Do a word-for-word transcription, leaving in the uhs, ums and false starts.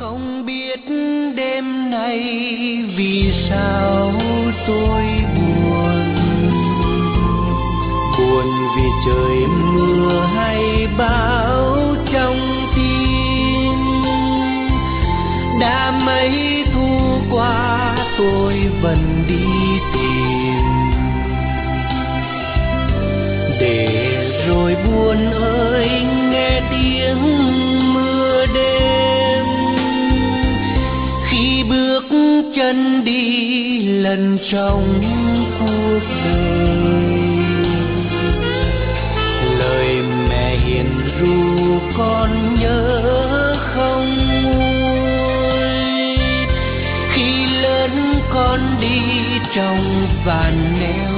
Không biết đêm nay vì sao tôi buồn, buồn vì trời mưa hay bão trong tim. Đã mấy thu qua tôi vẫn đi tìm, để rồi buồn ơi nghe tiếng mưa đêm. Khi bước chân đi lần trong cuộc đời, lời mẹ hiền ru con nhớ không nguôi. Khi lớn con đi trong vàn neo